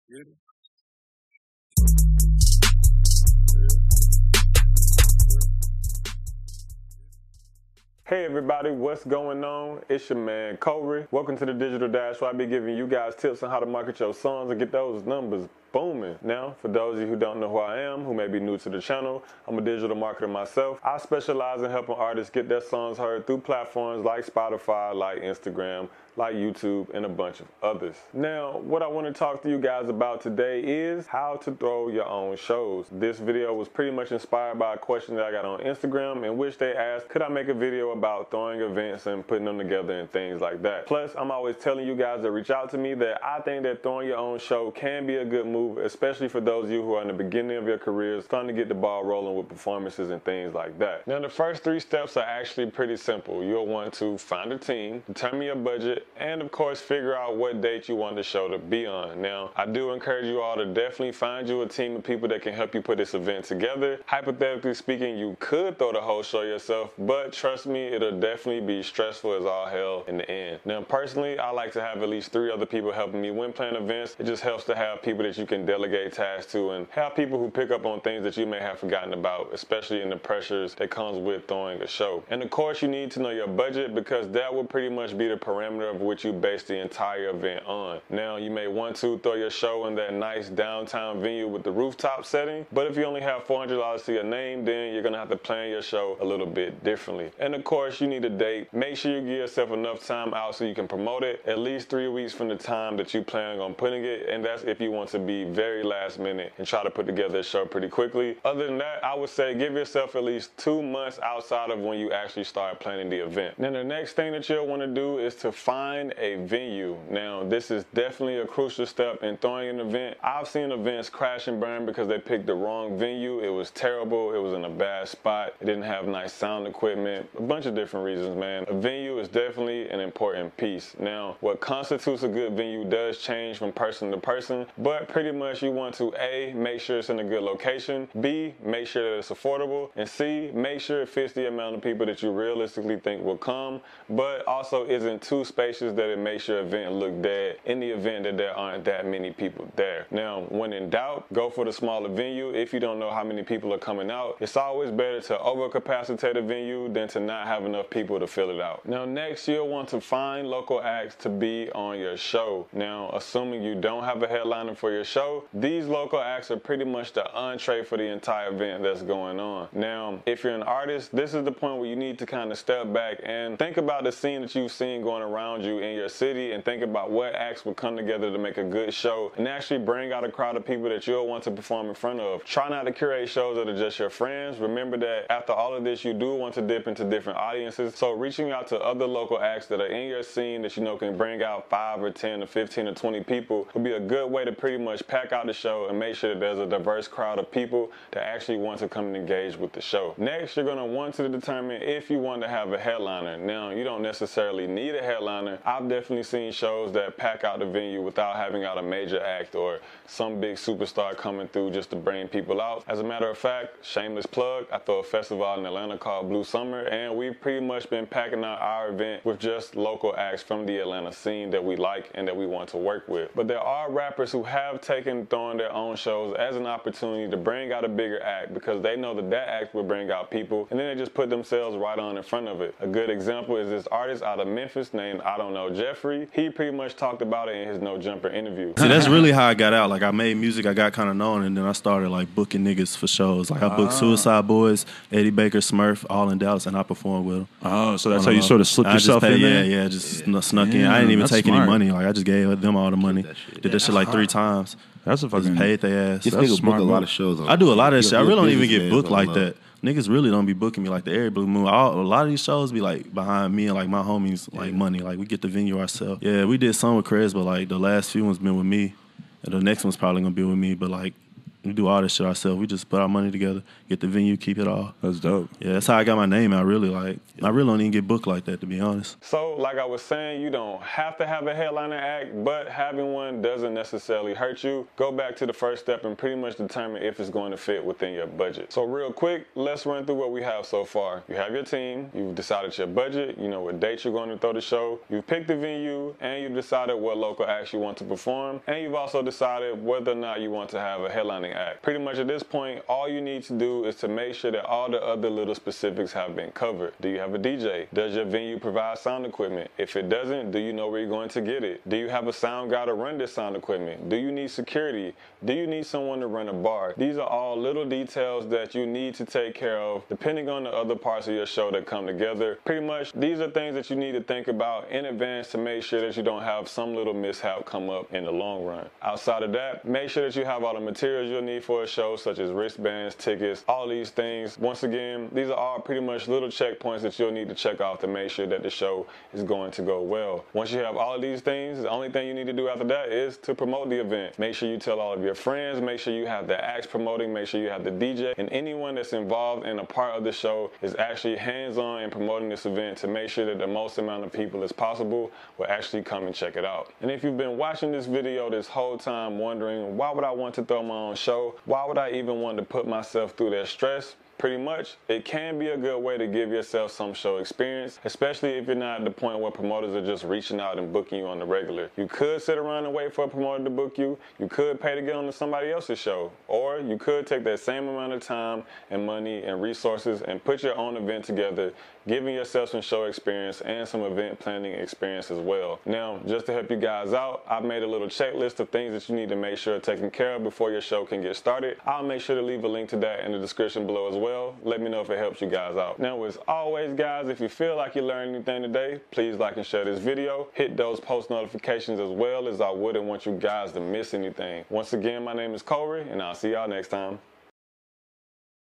Hey everybody, what's going on? It's your man Corey. Welcome to the Digital Dash, where I be giving you guys tips on how to market your songs and get those numbers booming. Now, for those of you who don't know who I am, who may be new to the channel, I'm a digital marketer myself. I specialize in helping artists get their songs heard through platforms like Spotify, like Instagram, like YouTube, and a bunch of others. Now, what I want to talk to you guys about today is how to throw your own shows. This video was pretty much inspired by a question that I got on Instagram, in which they asked, could I make a video about throwing events and putting them together and things like that. Plus, I'm always telling you guys to reach out to me that I think that throwing your own show can be a good move, especially for those of you who are in the beginning of your careers, trying to get the ball rolling with performances and things like that. Now, the first 3 steps are actually pretty simple. You'll want to find a team, determine your budget, and of course figure out what date you want the show to be on. Now, I do encourage you all to definitely find you a team of people that can help you put this event together. Hypothetically speaking, you could throw the whole show yourself, but trust me, it'll definitely be stressful as all hell in the end. Now, personally, I like to have at least 3 other people helping me when planning events. It just helps to have people that you can delegate tasks to and have people who pick up on things that you may have forgotten about, especially in the pressures that comes with throwing a show. And of course, you need to know your budget, because that will pretty much be the parameter of which you base the entire event on. Now, you may want to throw your show in that nice downtown venue with the rooftop setting, but if you only have $400 to your name, then you're gonna have to plan your show a little bit differently. And of course, you need a date. Make sure you give yourself enough time out so you can promote it at least 3 weeks from the time that you plan on putting it, and that's if you want to be very last minute and try to put together a show pretty quickly. Other than that, I would say give yourself at least 2 months outside of when you actually start planning the event. Then the next thing that you'll want to do is to find a venue. Now, this is definitely a crucial step in throwing an event. I've seen events crash and burn because they picked the wrong venue. It was terrible. It was in a bad spot. It didn't have nice sound equipment. A bunch of different reasons, man. A venue is definitely an important piece. Now, what constitutes a good venue does change from person to person, but pretty much you want to A, make sure it's in a good location, B, make sure that it's affordable, and C, make sure it fits the amount of people that you realistically think will come, but also isn't too spacious that it makes your event look dead in the event that there aren't that many people there. Now, when in doubt, go for the smaller venue. If you don't know how many people are coming out, it's always better to overcapacitate a venue than to not have enough people to fill it out. Now, next, you'll want to find local acts to be on your show. Now, assuming you don't have a headliner for your show, these local acts are pretty much the entree for the entire event that's going on. Now, if you're an artist, this is the point where you need to kind of step back and think about the scene that you've seen going around you in your city, and think about what acts would come together to make a good show and actually bring out a crowd of people that you'll want to perform in front of. Try not to curate shows that are just your friends. Remember that after all of this, you do want to dip into different audiences, so reaching out to other local acts that are in your scene that you know can bring out 5 or 10 or 15 or 20 people would be a good way to pretty much pack out the show and make sure that there's a diverse crowd of people that actually want to come and engage with the show. Next, you're going to want to determine if you want to have a headliner. Now, you don't necessarily need a headliner. I've definitely seen shows that pack out the venue without having out a major act or some big superstar coming through just to bring people out. As a matter of fact, shameless plug, I throw a festival in Atlanta called Blue Summer, and we've pretty much been packing out our event with just local acts from the Atlanta scene that we like and that we want to work with. But there are rappers who have taken throwing their own shows as an opportunity to bring out a bigger act, because they know that that act will bring out people, and then they just put themselves right on in front of it. A good example is this artist out of Memphis named I Don't Know Jeffrey. He pretty much talked about it in his No Jumper interview. See, that's really how I got out. Like, I made music, I got kind of known, and then I started like booking niggas for shows. Like, I booked Suicide Boys, Eddie Baker, Smurf, all in Dallas, and I performed with them. Oh, so that's how you sort of slipped yourself in there? Yeah, just snuck in. I didn't even take any money. Like, I just gave them all the money. Did that shit like 3 times. That's a fucking... Just paid their ass. This nigga book a lot of shows. I do a lot of shit. I really don't even get booked like that. Niggas really don't be booking me like the Every Blue Moon. A lot of these shows be like behind me and like my homies, like money. Like, we get the venue ourselves. Yeah, we did some with Krez, but like the last few ones been with me. And the next one's probably gonna be with me. But like, We do all this shit ourselves. We just put our money together, get the venue, keep it all. That's dope. Yeah, that's how I got my name out, really. Like, I really don't even get booked like that, to be honest. So, like I was saying, you don't have to have a headliner act, but having one doesn't necessarily hurt you. Go back to the first step and pretty much determine if it's going to fit within your budget. So real quick, let's run through what we have so far. You have your team, you've decided your budget, you know what date you're going to throw the show, you've picked the venue, and you've decided what local acts you want to perform, and you've also decided whether or not you want to have a headlining act. Pretty much at this point, all you need to do is to make sure that all the other little specifics have been covered. Do you have a DJ? Does your venue provide sound equipment? If it doesn't, do you know where you're going to get it? Do you have a sound guy to run this sound equipment? Do you need security? Do you need someone to run a bar? These are all little details that you need to take care of depending on the other parts of your show that come together. Pretty much, these are things that you need to think about in advance to make sure that you don't have some little mishap come up in the long run. Outside of that, make sure that you have all the materials you'll need for a show, such as wristbands, tickets, all these things. Once again, these are all pretty much little checkpoints that you'll need to check off to make sure that the show is going to go well. Once you have all of these things, the only thing you need to do after that is to promote the event. Make sure you tell all of your friends, make sure you have the acts promoting, make sure you have the DJ, and anyone that's involved in a part of the show is actually hands-on in promoting this event to make sure that the most amount of people as possible will actually come and check it out. And if you've been watching this video this whole time wondering, why would I want to throw my own show? Why would I even want to put myself through that stress? Pretty much, it can be a good way to give yourself some show experience, especially if you're not at the point where promoters are just reaching out and booking you on the regular. You could sit around and wait for a promoter to book you. You could pay to get on to somebody else's show. Or you could take that same amount of time and money and resources and put your own event together, giving yourself some show experience and some event planning experience as well. Now, just to help you guys out, I've made a little checklist of things that you need to make sure are taken care of before your show can get started. I'll make sure to leave a link to that in the description below as well. Let me know if it helps you guys out. Now, as always, guys, if you feel like you learned anything today, please like and share this video. Hit those post notifications as well, as I wouldn't want you guys to miss anything. Once again, my name is Corey, and I'll see y'all next time.